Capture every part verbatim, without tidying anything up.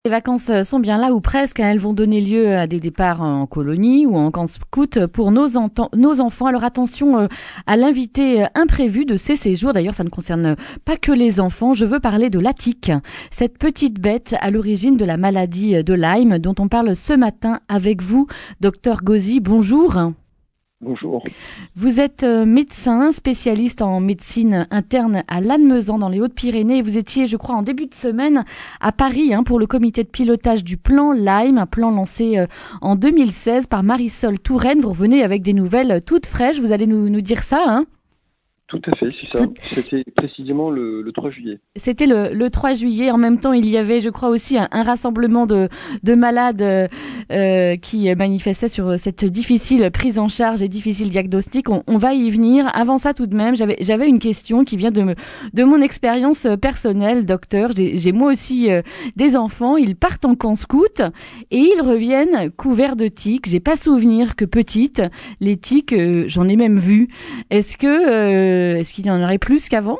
Les vacances sont bien là ou presque, hein. Elles vont donner lieu à des départs en colonie ou en camp scout pour nos, enten- nos enfants. Alors attention euh, à l'invité euh, imprévu de ces séjours. D'ailleurs, ça ne concerne pas que les enfants. Je veux parler de la tique, cette petite bête à l'origine de la maladie de Lyme dont on parle ce matin avec vous, docteur Gauzy. Bonjour. Bonjour. Vous êtes euh, médecin, spécialiste en médecine interne à Lannemezan dans les Hautes-Pyrénées et vous étiez, je crois, en début de semaine à Paris hein, pour le comité de pilotage du plan Lyme, un plan lancé euh, en deux mille seize par Marisol Touraine. Vous revenez avec des nouvelles toutes fraîches, vous allez nous, nous dire ça, hein? Tout à fait, c'est ça. Tout- C'était précisément le, le trois juillet. C'était le, le trois juillet. En même temps, il y avait, je crois, aussi un, un rassemblement de, de malades euh, euh, qui manifestaient sur cette difficile prise en charge et difficile diagnostic. On, on va y venir. Avant ça, tout de même, j'avais, j'avais une question qui vient de, me, de mon expérience personnelle, docteur. J'ai, j'ai moi aussi euh, des enfants. Ils partent en camp scout et ils reviennent couverts de tiques. J'ai pas souvenir que petites, les tiques, euh, j'en ai même vu. Est-ce que, euh, est-ce qu'il y en aurait plus qu'avant?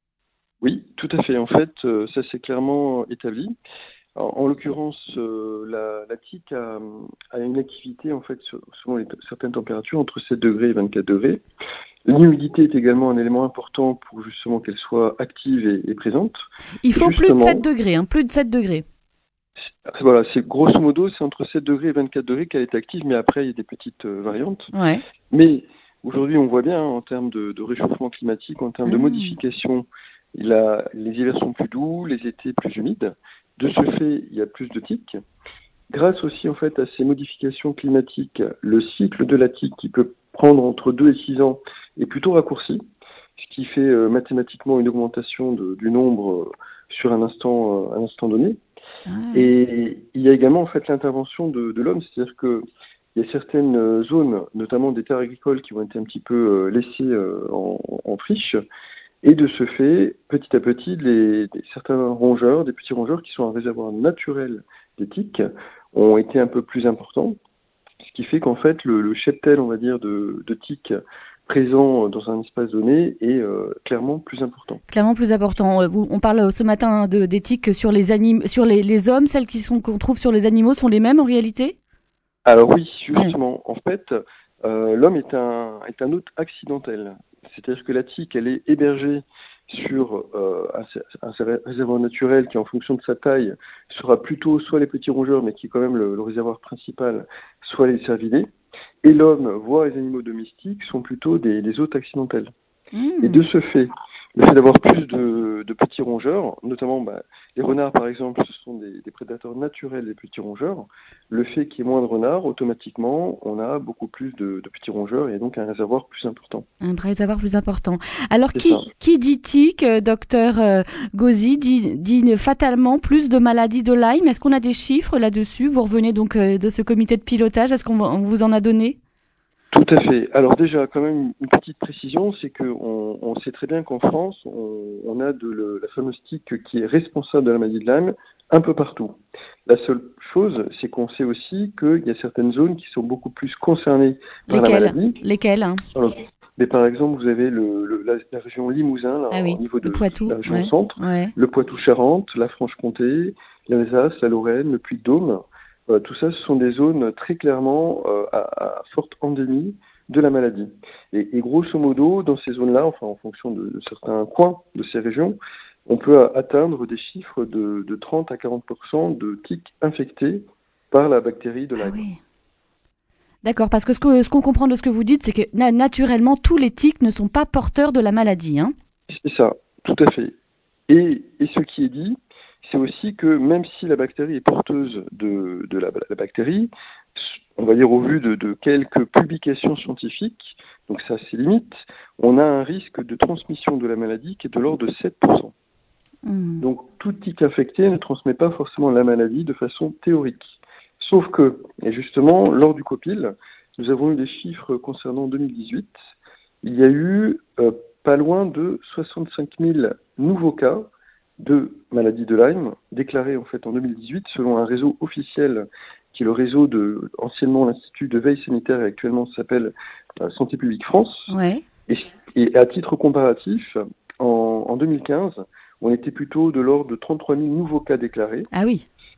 Oui, tout à fait. En fait, euh, ça s'est clairement établi. En, en l'occurrence, euh, la, la tique a, a une activité en fait sur- selon les, certaines températures entre sept degrés et vingt-quatre degrés. L'humidité est également un élément important pour justement qu'elle soit active et, et présente. Il Et faut plus de sept justement, degrés, hein, plus de sept degrés. c'est- voilà, c'est grosso modo, c'est entre sept degrés et vingt-quatre degrés qu'elle est active, mais après il y a des petites euh, variantes. Ouais. Mais aujourd'hui, on voit bien hein, en termes de, de réchauffement climatique, en termes de Mmh. modification, il a, les hivers sont plus doux, les étés plus humides. De ce fait, il y a plus de tiques. Grâce aussi en fait à ces modifications climatiques, le cycle de la tique qui peut prendre entre deux et six ans est plutôt raccourci, ce qui fait euh, mathématiquement une augmentation de- du nombre euh, sur un instant, euh, un instant donné. Ah. Et il y a également en fait l'intervention de, de l'homme, c'est-à-dire que il y a certaines euh, zones, notamment des terres agricoles, qui vont être un petit peu euh, laissées euh, en, en friche, et de ce fait, petit à petit, les, des- certains rongeurs, des petits rongeurs qui sont un réservoir naturel des tiques, ont été un peu plus importants, ce qui fait qu'en fait le, le cheptel, on va dire, de, de tiques présent dans un espace donné est euh, clairement plus important. Clairement plus important. Euh, vous- On parle ce matin de, d'éthique sur les anim- sur les, les hommes. Celles qui sont qu'on trouve sur les animaux sont les mêmes en réalité? Alors oui, Ouais. justement, en fait, euh, l'homme est un, est un hôte accidentel. C'est-à-dire que la tique, elle est hébergée sur euh, un, un réservoir naturel qui, en fonction de sa taille, sera plutôt soit les petits rongeurs, mais qui est quand même le, le réservoir principal, soit les cervidés. Et l'homme, voire les animaux domestiques, sont plutôt des, des hôtes accidentels. Et de Mmh. ce fait, le fait d'avoir plus de, de petits rongeurs, notamment bah, les renards par exemple, ce sont des, des prédateurs naturels des petits rongeurs. Le fait qu'il y ait moins de renards, automatiquement, on a beaucoup plus de, de petits rongeurs et donc un réservoir plus important. Un réservoir plus important. Alors C'est ça. qui qui dit tic, euh, docteur euh, Gauzy, dit, dit fatalement plus de maladies de Lyme. Est-ce qu'on a des chiffres là-dessus? Vous revenez donc euh, de ce comité de pilotage. Est-ce qu'on on vous en a donné? Tout à fait. Alors déjà, quand même, une petite précision, c'est qu'on on sait très bien qu'en France, on, on a de le- la fameuse tique qui est responsable de la maladie de Lyme un peu partout. La seule chose, c'est qu'on sait aussi qu'il y a certaines zones qui sont beaucoup plus concernées par la Lesquels? maladie. Lesquels, hein? Alors, mais par exemple, vous avez le, le- la, la région Limousin, là, Ah au oui, niveau le de Poitou. la région Ouais, centre, ouais. le Poitou-Charentes, la Franche-Comté, l'Alsace, la Lorraine, le Puy-de-Dôme. Euh, tout ça, ce sont des zones très clairement euh, à, à forte endémie de la maladie. Et, et grosso modo, dans ces zones-là, enfin en fonction de, de certains coins de ces régions, on peut a- atteindre des chiffres de, de trente à quarante pour cent de tiques infectés par la bactérie de Ah Lyme. oui. D'accord, parce que ce que- ce qu'on comprend de ce que vous dites, c'est que na- naturellement, tous les tiques ne sont pas porteurs de la maladie, hein. C'est ça, tout à fait. Et, et ce qui est dit, c'est aussi que même si la bactérie est porteuse de, de la, la bactérie, on va dire au vu de, de quelques publications scientifiques, donc ça c'est limite, on a un risque de transmission de la maladie qui est de l'ordre de sept pour cent. Hmm. Donc tout tic infecté ne transmet pas forcément la maladie de façon théorique. Sauf que, et justement, lors du COPIL, nous avons eu des chiffres concernant deux mille dix-huit. Il y a eu euh, pas loin de soixante-cinq mille nouveaux cas de maladie de Lyme déclarés en fait en deux mille dix-huit selon un réseau officiel qui est le réseau de anciennement l'Institut de veille sanitaire et actuellement s'appelle euh, Santé publique France. Ouais. Et, et à titre comparatif, en, en deux mille quinze, on était plutôt de l'ordre de trente-trois mille nouveaux cas déclarés. Ah oui.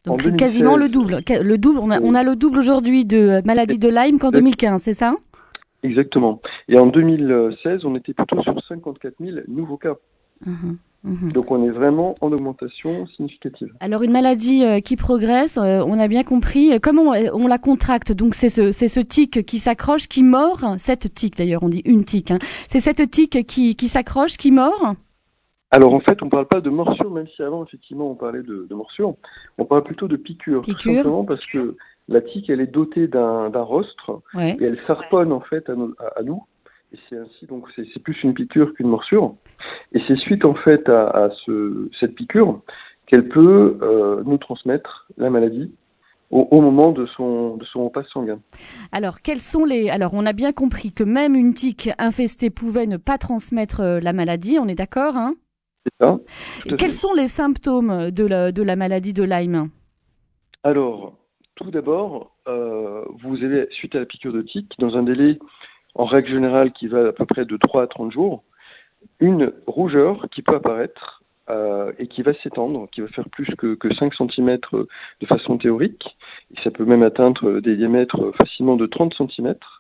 Donc deux mille quasiment seize, le double. Le double, on a, on a le double aujourd'hui de maladie de Lyme qu'en deux mille quinze, c'est ça? Exactement. Et en deux mille seize, on était plutôt sur cinquante-quatre mille nouveaux cas. Mmh, mmh. Donc on est vraiment en augmentation significative. Alors une maladie euh, qui progresse, euh, on a bien compris. Comment on, on la contracte? Donc c'est ce, c'est ce tic qui s'accroche, qui mord. Cette tique d'ailleurs, on dit une tique. Hein. C'est cette tique qui, qui s'accroche, qui mord. Alors en fait, on ne parle pas de morsure, même si avant effectivement on parlait de, de morsure. On parle plutôt de piqûre, Piqûre. tout simplement parce que la tique, elle est dotée d'un, d'un rostre Ouais. et elle s'arponne en fait à, nos, à, à nous. Et c'est ainsi, donc c'est, c'est plus une piqûre qu'une morsure. Et c'est suite en fait à, à ce, cette piqûre qu'elle peut euh, nous transmettre la maladie au, au moment de son, de son repas sanguin. Alors quels sont les Alors on a bien compris que même une tique infestée pouvait ne pas transmettre euh, la maladie. On est d'accord, hein? C'est ça. Et quels sont les symptômes de la, de la maladie de Lyme? Alors, tout d'abord, euh, vous avez, suite à la piqûre de tique, dans un délai, en règle générale, qui va à peu près de trois à trente jours, une rougeur qui peut apparaître euh, et qui va s'étendre, qui va faire plus que, que cinq centimètres de façon théorique, et ça peut même atteindre des diamètres facilement de trente centimètres,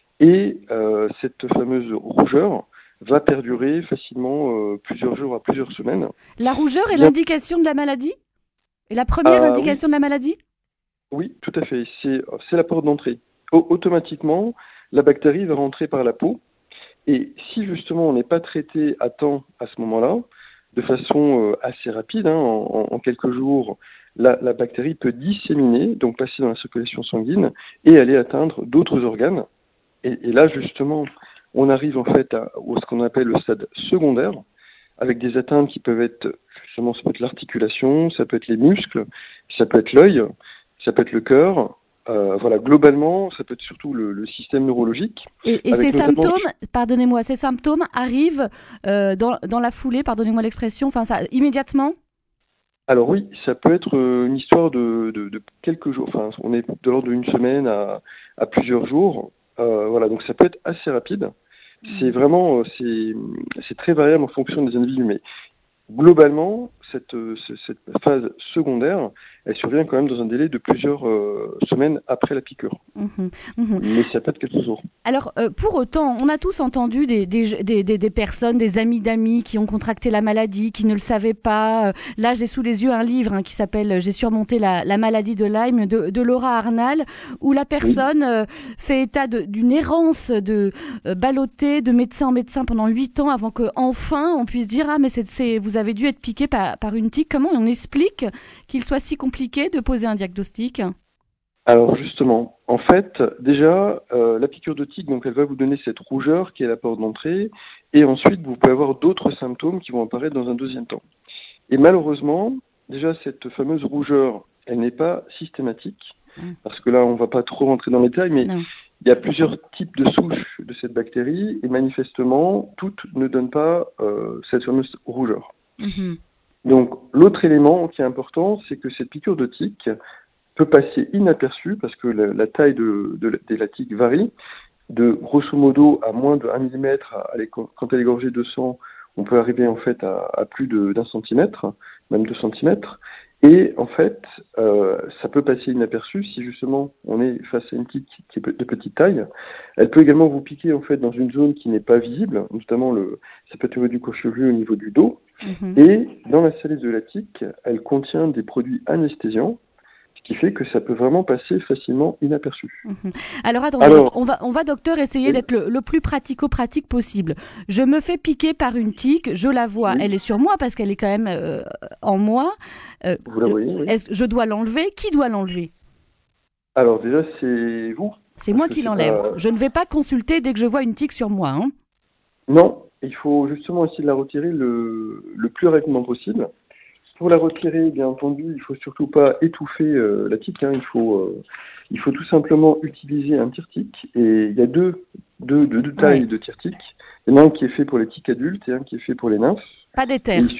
et euh, cette fameuse rougeur va perdurer facilement euh, plusieurs jours à plusieurs semaines. La rougeur est Bien... l'indication de la maladie? Et la première ah, indication oui. de la maladie? Oui, tout à fait. C'est, c'est la porte d'entrée. O- automatiquement, la bactérie va rentrer par la peau. Et si justement on n'est pas traité à temps à ce moment-là, de façon euh, assez rapide, hein, en, en quelques jours, la, la bactérie peut disséminer, donc passer dans la circulation sanguine et aller atteindre d'autres organes. Et, et là, justement, on arrive en fait à, à ce qu'on appelle le stade secondaire, avec des atteintes qui peuvent être, justement, ça peut être l'articulation, ça peut être les muscles, ça peut être l'œil, ça peut être le cœur. Euh, voilà, globalement, ça peut être surtout le, le système neurologique. Et, et ces notamment... symptômes, pardonnez-moi, ces symptômes arrivent euh, dans, dans la foulée, pardonnez-moi l'expression, enfin ça, immédiatement? Alors oui, ça peut être une histoire de, de, de quelques jours, enfin on est de l'ordre d'une semaine à, à plusieurs jours. Euh, voilà, donc ça peut être assez rapide. C'est vraiment, c'est, c'est très variable en fonction des individus, mais globalement, cette, cette phase secondaire, elle survient quand même dans un délai de plusieurs euh, semaines après la piqûre. Mmh, mmh. Mais ça peut être quelques jours. Alors, euh, pour autant, on a tous entendu des, des, des, des, des personnes, des amis d'amis qui ont contracté la maladie, qui ne le savaient pas. Là, j'ai sous les yeux un livre hein, qui s'appelle « J'ai surmonté la, la maladie de Lyme » de, de Laura Arnal, où la personne oui. euh, fait état de, d'une errance de euh, ballottée de médecin en médecin pendant huit ans avant qu'enfin on puisse dire « Ah, mais c'est, c'est, vous avez dû être piqué par, par une tique ». Comment on explique qu'il soit si compliqué de poser un diagnostic ? Alors justement, en fait, déjà, euh, la piqûre de tique, donc elle va vous donner cette rougeur qui est la porte d'entrée, et ensuite vous pouvez avoir d'autres symptômes qui vont apparaître dans un deuxième temps. Et malheureusement, déjà cette fameuse rougeur, elle n'est pas systématique, parce que là on ne va pas trop rentrer dans les détails, mais non. Il y a plusieurs types de souches de cette bactérie, et manifestement, toutes ne donnent pas euh, cette fameuse rougeur. Mm-hmm. Donc l'autre élément qui est important, c'est que cette piqûre de tique peut passer inaperçue parce que la, la taille de, de, de la tique varie. De grosso modo à moins de un millimètre, à, à, quand elle est gorgée de sang, on peut arriver en fait à, à plus de, d'un centimètre, même deux centimètres. Et en fait, euh, ça peut passer inaperçu si justement on est face à une tique qui est de petite taille. Elle peut également vous piquer en fait dans une zone qui n'est pas visible, notamment le, ça peut être au niveau du cuir chevelu, au niveau du dos. Mm-hmm. Et dans la salive de la tique, elle contient des produits anesthésiants, ce qui fait que ça peut vraiment passer facilement inaperçu. Mmh. Alors attendez, Alors, on va, on va docteur essayer oui. d'être le, le plus pratico-pratique possible. Je me fais piquer par une tique, je la vois, oui. elle est sur moi parce qu'elle est quand même euh, en moi. Euh, vous la voyez, oui. Est-ce que je dois l'enlever? Qui doit l'enlever? Alors déjà, c'est vous. C'est moi qui l'enlève. Pas... Je ne vais pas consulter dès que je vois une tique sur moi. Hein. Non, il faut justement essayer de la retirer le, le plus rapidement possible. Pour la retirer, bien entendu, il faut surtout pas étouffer euh, la tique. Hein. Il faut, euh, il faut tout simplement utiliser un tire-tique. Et il y a deux, deux, deux, deux tailles ouais. de tire-tique. Il y en a un qui est fait pour les tiques adultes et un qui est fait pour les nymphes. Pas d'éther. Il...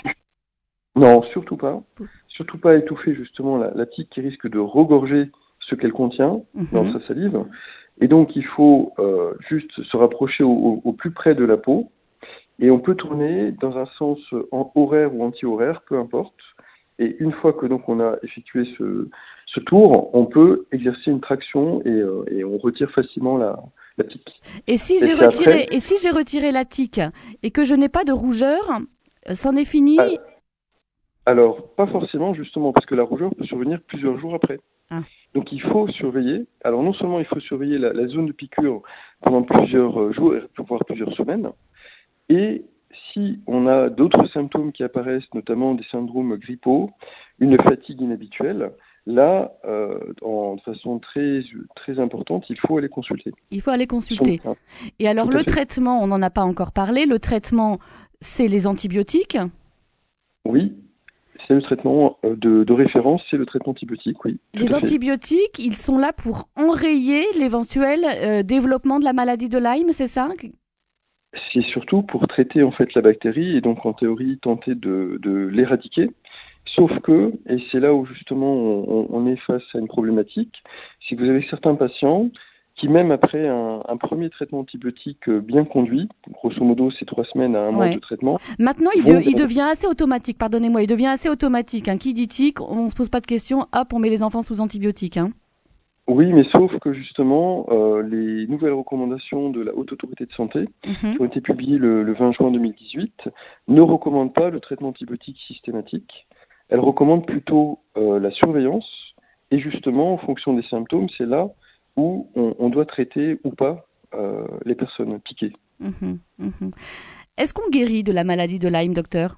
Non, surtout pas. Surtout pas étouffer justement la, la tique qui risque de regorger ce qu'elle contient mm-hmm. dans sa salive. Et donc il faut euh, juste se rapprocher au, au, au plus près de la peau. Et on peut tourner dans un sens en horaire ou anti-horaire, peu importe. Et une fois que donc on a effectué ce, ce tour, on peut exercer une traction et, euh, et on retire facilement la, la tique. Et si j'ai retiré, après... et si j'ai retiré la tique et que je n'ai pas de rougeur, c'en est fini? Ah, alors, pas forcément, justement, parce que la rougeur peut survenir plusieurs jours après. Ah. Donc, il faut surveiller. Alors, non seulement il faut surveiller la, la zone de piqûre pendant plusieurs jours, voire plusieurs semaines, et si on a d'autres symptômes qui apparaissent, notamment des syndromes grippaux, une fatigue inhabituelle, là, euh, en, de façon très, très importante, il faut aller consulter. Il faut aller consulter. Et alors, le traitement, on n'en a pas encore parlé, le traitement, c'est les antibiotiques? Oui, c'est le traitement de, de référence, c'est le traitement antibiotique, oui. Les antibiotiques, ils sont là pour enrayer l'éventuel euh, développement de la maladie de Lyme, c'est ça? C'est surtout pour traiter en fait la bactérie et donc en théorie tenter de, de l'éradiquer. Sauf que, et c'est là où justement on, on est face à une problématique, c'est que vous avez certains patients qui même après un, un premier traitement antibiotique bien conduit, grosso modo c'est trois semaines à un mois ouais. de traitement. Maintenant il, de, il devient assez automatique, pardonnez-moi, il devient assez automatique. Hein. Qui dit tic, on ne se pose pas de questions, hop on met les enfants sous antibiotiques. Hein. Oui, mais sauf que justement, euh, les nouvelles recommandations de la Haute Autorité de Santé, mm-hmm. qui ont été publiées le, le vingt juin deux mille dix-huit, ne recommandent pas le traitement antibiotique systématique. Elles recommandent plutôt euh, la surveillance. Et justement, en fonction des symptômes, c'est là où on, on doit traiter ou pas euh, les personnes piquées. Mm-hmm. Mm-hmm. Est-ce qu'on guérit de la maladie de Lyme, docteur?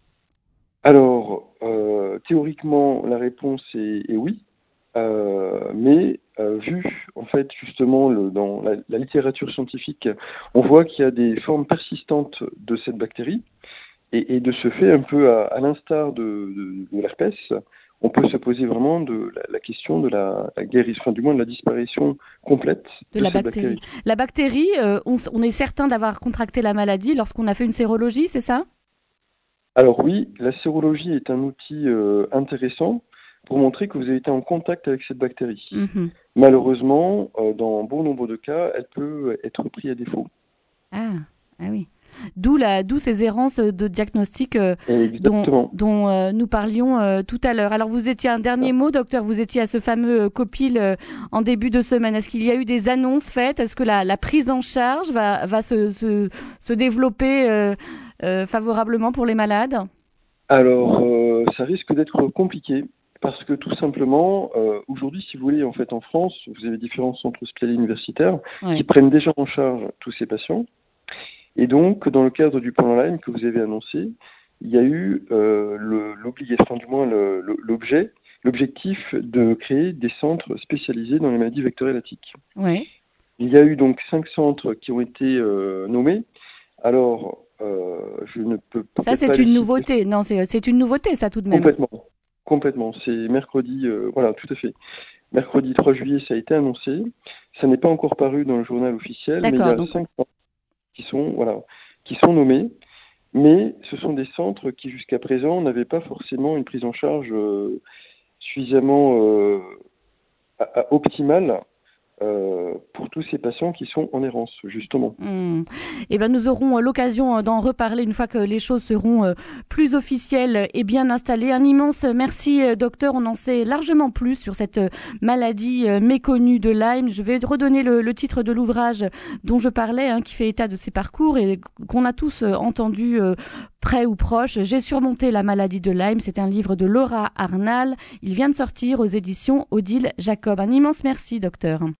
Alors, euh, théoriquement, la réponse est, est oui. Euh, mais euh, vu en fait justement le, dans la, la littérature scientifique, on voit qu'il y a des formes persistantes de cette bactérie et, et de ce fait, un peu à, à l'instar de, de, de l'herpès, on peut se poser vraiment de la, la question de la, la guérison, enfin du moins de la disparition complète de, de la cette bactérie. bactérie. La bactérie, euh, on, on est certain d'avoir contracté la maladie lorsqu'on a fait une sérologie, c'est ça? Alors oui, la sérologie est un outil euh, intéressant pour montrer que vous avez été en contact avec cette bactérie. Mm-hmm. Malheureusement, euh, dans bon nombre de cas, elle peut être prise à défaut. Ah, ah oui. D'où, la, d'où ces errances de diagnostic euh, dont, dont euh, nous parlions euh, tout à l'heure. Alors vous étiez, un dernier mot, docteur, vous étiez à ce fameux euh, COPIL euh, en début de semaine. Est-ce qu'il y a eu des annonces faites? Est-ce que la, la prise en charge va, va se, se, se développer euh, euh, favorablement pour les malades? Alors, euh, ça risque d'être compliqué. Parce que tout simplement, euh, aujourd'hui, si vous voulez, en fait, en France, vous avez différents centres hospitaliers universitaires ouais. qui prennent déjà en charge tous ces patients. Et donc, dans le cadre du plan Lyme que vous avez annoncé, il y a eu euh, le, l'obligation, enfin, du moins le, le, l'objet, l'objectif de créer des centres spécialisés dans les maladies vectorielles à tiques. Ouais. Il y a eu donc cinq centres qui ont été euh, nommés. Alors, euh, je ne peux pas. Ça, c'est une nouveauté. Non, c'est, c'est une nouveauté, ça, tout de même. Complètement. Complètement, c'est mercredi, euh, voilà, tout à fait. Mercredi trois juillet, ça a été annoncé. Ça n'est pas encore paru dans le journal officiel, D'accord, mais il y a donc... cinq centres qui sont, voilà, qui sont nommés. Mais ce sont des centres qui, jusqu'à présent, n'avaient pas forcément une prise en charge euh, suffisamment euh, à, à optimale Euh, pour tous ces patients qui sont en errance, justement. Mmh. Eh ben, nous aurons l'occasion d'en reparler une fois que les choses seront plus officielles et bien installées. Un immense merci, docteur. On en sait largement plus sur cette maladie méconnue de Lyme. Je vais redonner le, le titre de l'ouvrage dont je parlais, hein, qui fait état de ses parcours et qu'on a tous entendu euh, près ou proche. J'ai surmonté la maladie de Lyme. C'est un livre de Laura Arnal. Il vient de sortir aux éditions Odile Jacob. Un immense merci, docteur.